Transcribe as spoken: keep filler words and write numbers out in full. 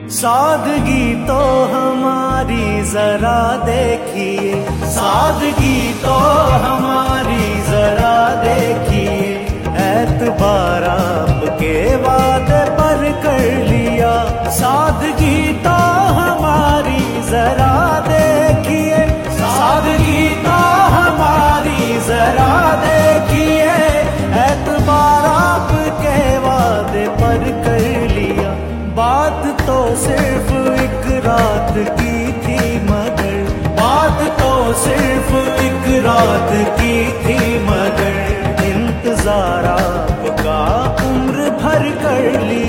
सादगी तो हमारी जरा देखिए, सादगी तो हमारी जरा देखिए, एतबार आपके वादे पर कर लिया। सादगी तो हमारी जरा देखिए, सादगी तो हमारी जरा देखिए, एतबार आपके वादे पर कर लिया। बात तो सिर्फ एक रात की थी मगर, बात तो सिर्फ एक रात की थी मगर, इंतजार आपका उम्र भर कर लिया।